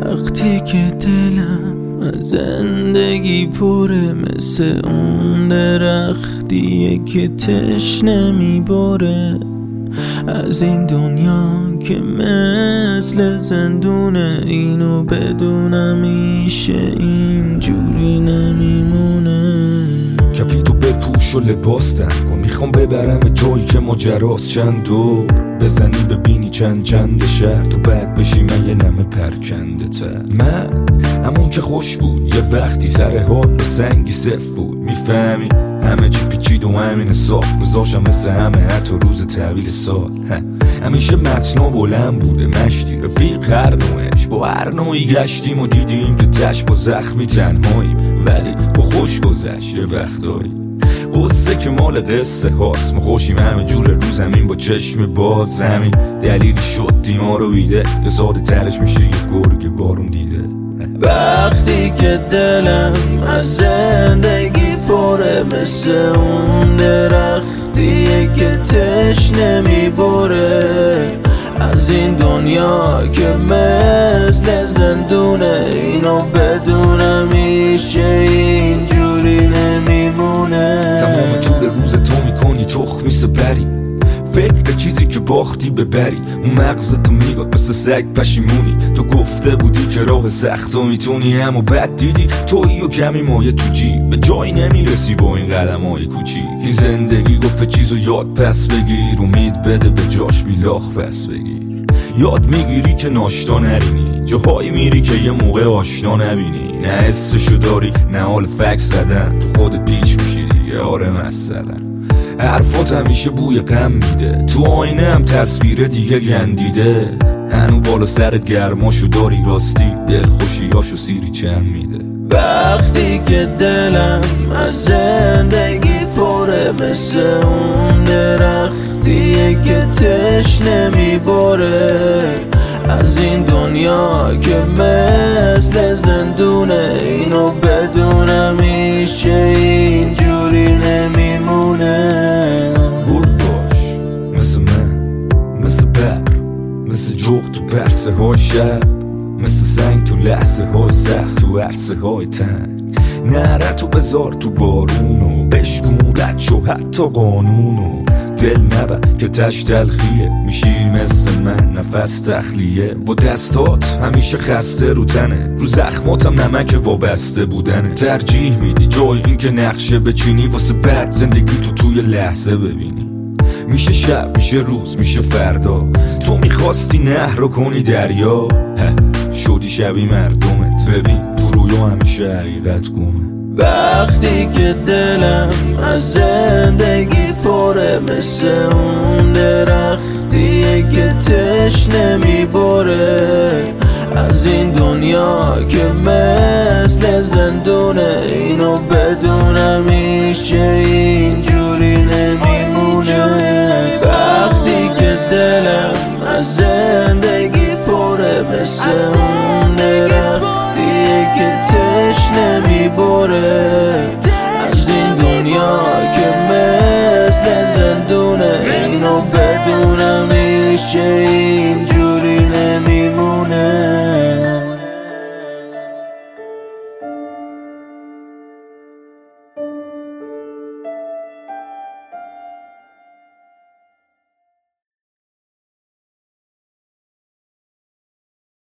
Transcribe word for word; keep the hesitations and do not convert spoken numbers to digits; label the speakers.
Speaker 1: وقتی که دلم از زندگی پره، مثل اون درختیه که تشنه میباره، از این دنیا که مثل زندونه، اینو بدونم میشه اینجوری نمیمونه.
Speaker 2: کفی تو بپوش و لباس تن کن، میخوام ببرم جایی که ماجراست، چند دور بزنی ببینی چند چند شهر، تو بعد بشی من یه نمه پرکنده تر. من همون که خوش بود یه وقتی، سر حال و سنگی صف بود، میفهمی همه چی پیچید و همین حساب گذاشتم مثل همه حتی روز تحویل سال. همیشه متنا بلند بوده مشتی، رفیق هر نوعش با هر نوعی گشتیم و دیدیم که تش با زخمی تنهاییم، ولی با خوش گذشت یه وقتایی. قصه که مال قصه هاست، ما خوشیم همه جور رو زمین با چشم باز، همین دلیلی شد دیما رو بیده، یه ساده ترش میشه یه گرگ بارون دیده.
Speaker 1: وقتی که دلم از زندگی پره، مثل اون درختیه که تشنه میبره، از این دنیا که مثل زندونه، اینو بدونم میشه اینجوری نمیمونه.
Speaker 2: تمام طول روز تو میکنی تخمی سپری، فکر چیزی که باختی ببری، اون مغزتو میگاد مثل سگ پشیمونی، تو گفته بودی که راه سخت و میتونی، اما بعد دیدی تویی و کمی مایه تو جیب، به جایی نمیرسی با این قدم های کوچیک. این زندگی گفته چیزو یاد پس بگیر، امید بده به جاش بیلاخ پس بگیر، یاد میگیری که ناشتا نرینی، جاهایی میری که یه موقع آشنا نبینی، نه حسشو داری نه حال فکس زدن، تو خودت پیچ میشی دیگه. آره مثلا حرفات همیشه بوی غم میده، تو آینه هم تصویر دیگه گندیده، هنو بالا سرت گرماشو داری، راستی دل خوشیاشو سیری چم میده.
Speaker 1: وقتی که دلم از زندگی پره، مثل اون درختیه که تشنه میباره، از این دنیا که مثل زندونه، اینو بدونم میشه اینجوری نمیمونه.
Speaker 2: بود باش مثل من، مثل بر، مثل جغد تو پرسه های شب، مثل سنگ تو لحظه های سخت تو عرصه های تنگ، نره تو بذار تو بارونو، بشمورت شو حتی قانونو، دل نبر که تش تلخیه، میشی مثل من نفس تخلیه، با دستات همیشه خسته رو تنه، رو زخماتم نمک وابسته بودنه، ترجیح میدی جای این که نقشه بچینی، واسه بعد زندگی تو توی لحظه ببینی. میشه شب میشه روز میشه فردا، تو میخواستی نهر رو کنی دریا، شدی شبی مردمت، ببین تو رویا همیشه حقیقت گمه.
Speaker 1: وقتی که دلم از زندگی پره، مثل اون درختیه که تشنه میباره، از این دنیا که مثل زندونه، اینو بدونم میشه اینجوری نمیمونه. وقتی که دلم از زندگی پره، مثل اون درختیه که تشنه میباره، از این دنیا که مثل زندونه، اینو بدونم میشه